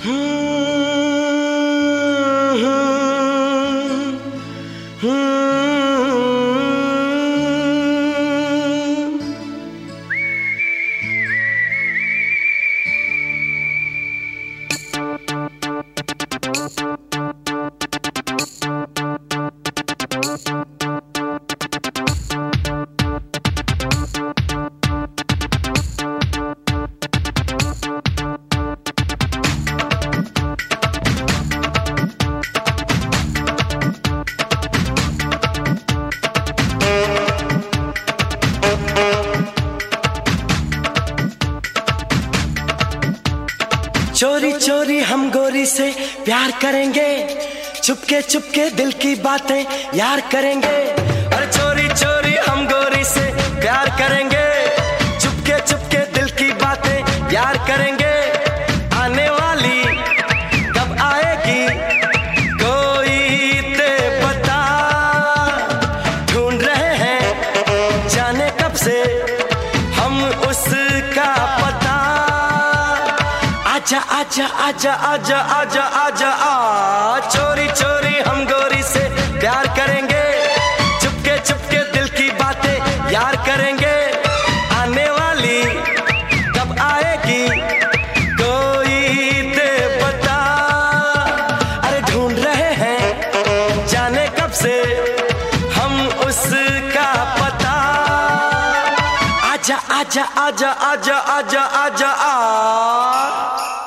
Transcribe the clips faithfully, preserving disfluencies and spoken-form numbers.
चोरी चोरी हम गोरी से प्यार करेंगे, चुपके चुपके दिल की बातें यार करेंगे। और चोरी चोरी हम गोरी से प्यार करेंगे, चुपके चुपके दिल की बातें यार करेंगे। आने वाली कब आएगी कोई ते बता, ढूंढ रहे हैं जाने कब से हम उसका पता। आजा आजा आजा आजा आजा आजा आ, चोरी चोरी हम गोरी से प्यार करेंगे, चुपके चुपके दिल की बातें यार करेंगे। आने वाली कब आएगी कोई दे बता, अरे ढूंढ रहे हैं जाने कब से हम उसका पता। आजा आजा आजा आजा आजा आजा आ।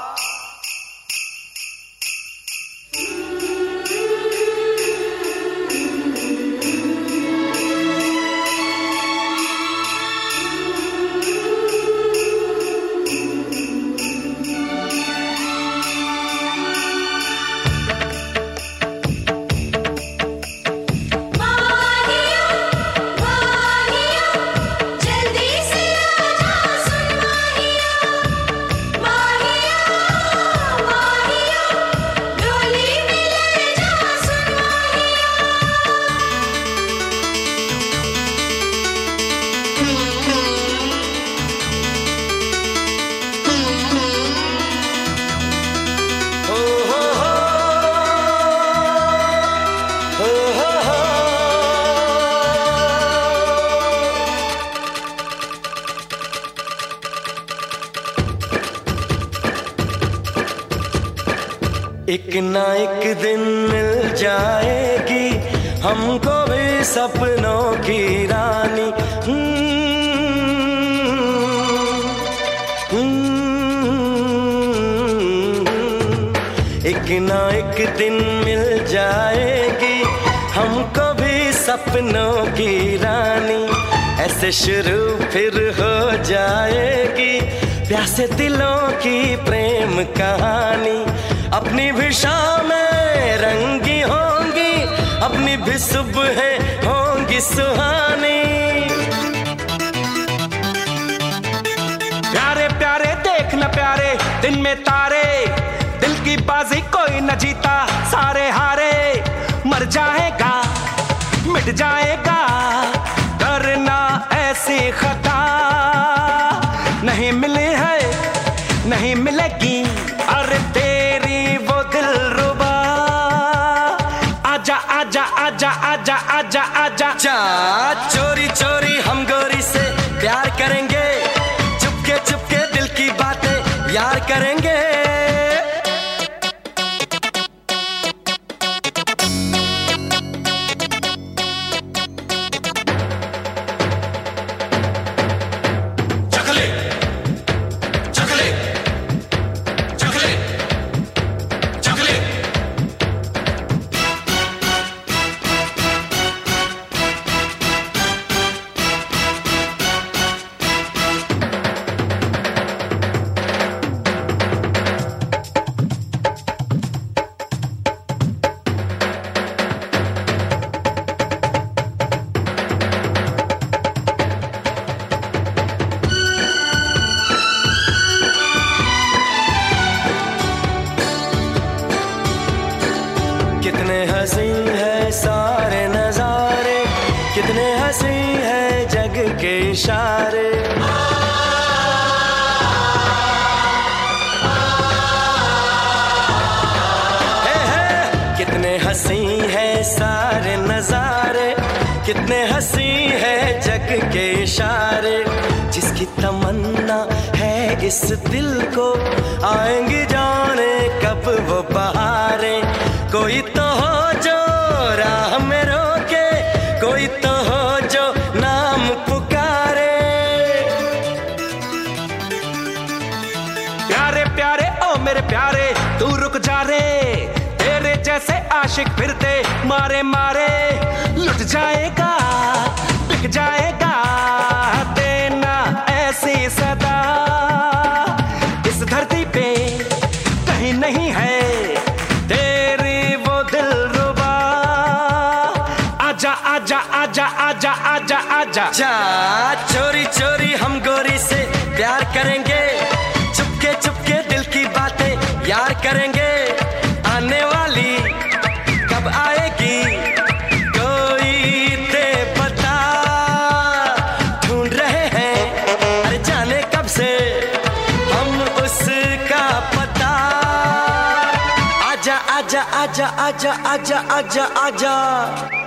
एक ना एक दिन मिल जाएगी हमको भी सपनों की रानी। एक ना एक दिन मिल जाएगी हमको भी सपनों की रानी। ऐसे शुरू फिर हो जाएगी प्यासे दिलों की प्रेम कहानी। अपनी भी शामें रंगी होंगी, अपनी भी सुबहें होंगी सुहानी। प्यारे प्यारे देखना प्यारे दिन में तारे, दिल की बाजी कोई न जीता सारे हारे। मर जाएगा मिट जाएगा करना ऐसी खता, नहीं मिली है नहीं मिलेगी अरे तेरी वो दिल रुबा। आजा आजा आजा आजा आजा आजा जा, चोरी चोरी हम गोरी से प्यार करेंगे, चुपके चुपके दिल की बातें यार करेंगे। कितने हंसी है जग के इशारे, जिसकी तमन्ना है इस दिल को, आएंगी जाने कब वो बहारें। कोई तो हो जो राह में रोके, कोई तो हो जो नाम पुकारे। प्यारे प्यारे ओ मेरे प्यारे तू रुक जा रे, तेरे जैसे आशिक फिरते मारे मारे। लुट जाएगा बिक जाएगा देना ऐसी सदा, इस धरती पे कहीं नहीं है तेरी वो दिलरुबा। आजा आजा आजा आजा आजा आजा जा चोरी चोरी हम गोरी से प्यार करेंगे, चुपके चुपके दिल की बातें यार करेंगे। आने वाली कब आएगी कोई दे पता, ढूंढ रहे हैं अरे जाने कब से हम उसका पता। आजा आजा आजा आजा आजा आजा आजा